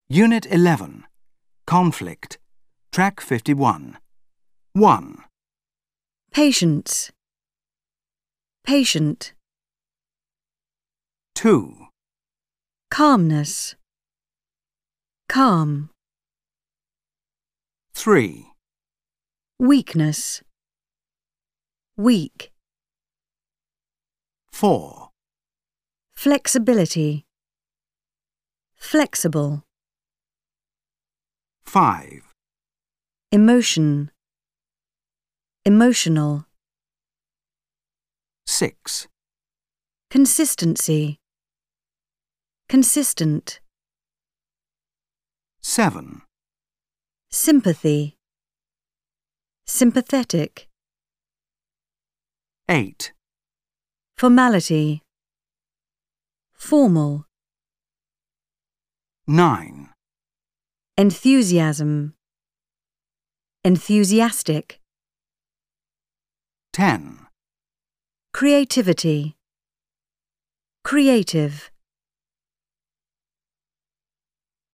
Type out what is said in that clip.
Unit 11. Conflict. Track 51. 1, Patience. Patient. 2, Calmness. Calm. 3, Weakness. Weak. 4, Flexibility. Flexible. 5, Emotion. Emotional. 6, Consistency. Consistent. 7, Sympathy. Sympathetic. 8, Formality. Formal. 9, Enthusiasm. Enthusiastic. 10. Creativity. Creative.